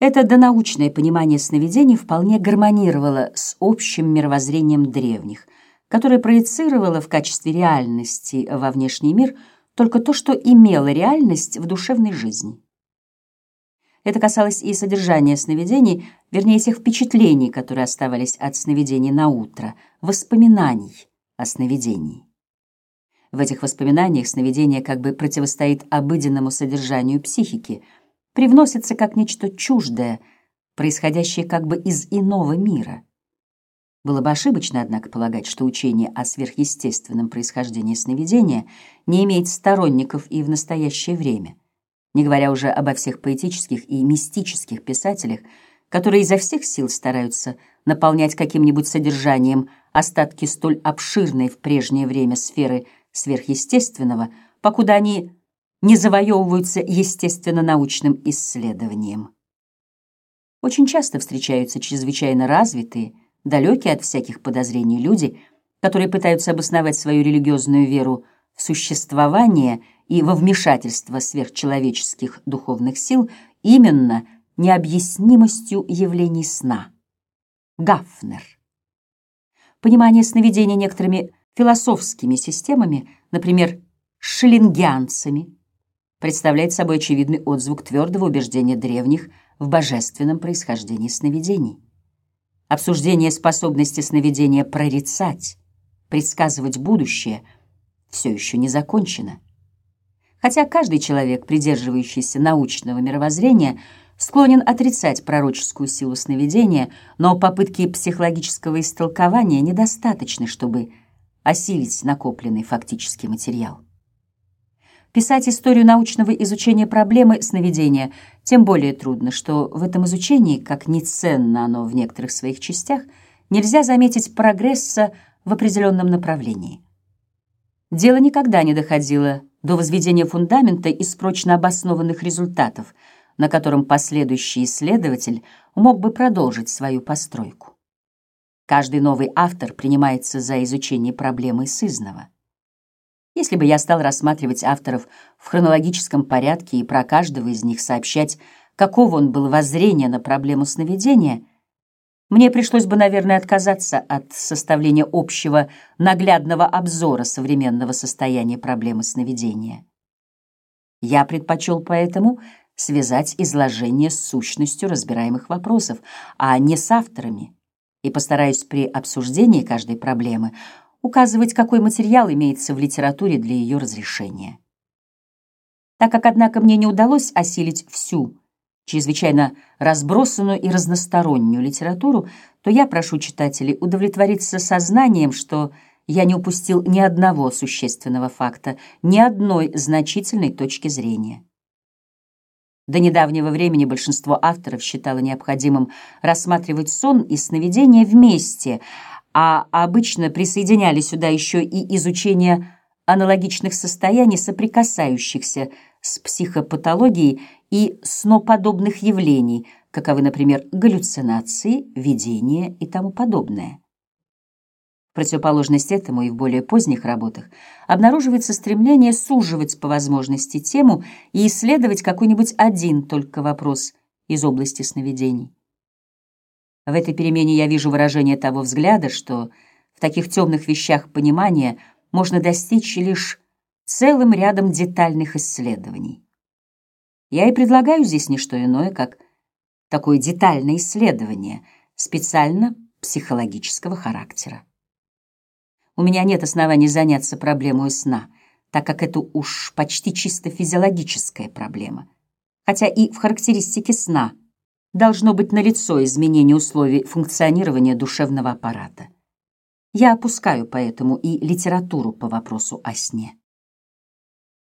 Это донаучное понимание сновидений вполне гармонировало с общим мировоззрением древних, которое проецировало в качестве реальности во внешний мир только то, что имело реальность в душевной жизни. Это касалось и содержания сновидений, вернее, тех впечатлений, которые оставались от сновидений на утро, воспоминаний о сновидении. В этих воспоминаниях сновидение как бы противостоит обыденному содержанию психики, привносится как нечто чуждое, происходящее как бы из иного мира. Было бы ошибочно, однако, полагать, что учение о сверхъестественном происхождении сновидения не имеет сторонников и в настоящее время, не говоря уже обо всех поэтических и мистических писателях, которые изо всех сил стараются наполнять каким-нибудь содержанием остатки столь обширной в прежнее время сферы сверхъестественного, покуда они не завоевываются естественно-научным исследованием. Очень часто встречаются чрезвычайно развитые, далекие от всяких подозрений люди, которые пытаются обосновать свою религиозную веру в существование и во вмешательство сверхчеловеческих духовных сил именно необъяснимостью явлений сна. Гафнер. Понимание сновидения некоторыми философскими системами, например, шеллингианцами, представляет собой очевидный отзвук твердого убеждения древних в божественном происхождении сновидений. Обсуждение способности сновидения прорицать, предсказывать будущее все еще не закончено. Хотя каждый человек, придерживающийся научного мировоззрения, склонен отрицать пророческую силу сновидения, но попытки психологического истолкования недостаточны, чтобы осилить накопленный фактический материал. Писать историю научного изучения проблемы сновидения тем более трудно, что в этом изучении, как ни ценно оно в некоторых своих частях, нельзя заметить прогресса в определенном направлении. Дело никогда не доходило до возведения фундамента из прочно обоснованных результатов, на котором последующий исследователь мог бы продолжить свою постройку. Каждый новый автор принимается за изучение проблемы сызнова. Если бы я стал рассматривать авторов в хронологическом порядке и про каждого из них сообщать, какого он был воззрения на проблему сновидения, мне пришлось бы, наверное, отказаться от составления общего наглядного обзора современного состояния проблемы сновидения. Я предпочел поэтому связать изложение с сущностью разбираемых вопросов, а не с авторами, и постараюсь при обсуждении каждой проблемы указывать, какой материал имеется в литературе для ее разрешения. Так как, однако, мне не удалось осилить всю, чрезвычайно разбросанную и разностороннюю литературу, то я прошу читателей удовлетвориться сознанием, что я не упустил ни одного существенного факта, ни одной значительной точки зрения. До недавнего времени большинство авторов считало необходимым рассматривать сон и сновидение вместе, а обычно присоединяли сюда еще и изучение аналогичных состояний, соприкасающихся с психопатологией и сноподобных явлений, каковы, например, галлюцинации, видения и тому подобное. В противоположность этому и в более поздних работах обнаруживается стремление суживать по возможности тему и исследовать какой-нибудь один только вопрос из области сновидений. В этой перемене я вижу выражение того взгляда, что в таких темных вещах понимания можно достичь лишь целым рядом детальных исследований. Я и предлагаю здесь не что иное, как такое детальное исследование, специально психологического характера. У меня нет оснований заняться проблемой сна, так как это уж почти чисто физиологическая проблема, хотя и в характеристике сна должно быть налицо изменение условий функционирования душевного аппарата. Я опускаю поэтому и литературу по вопросу о сне.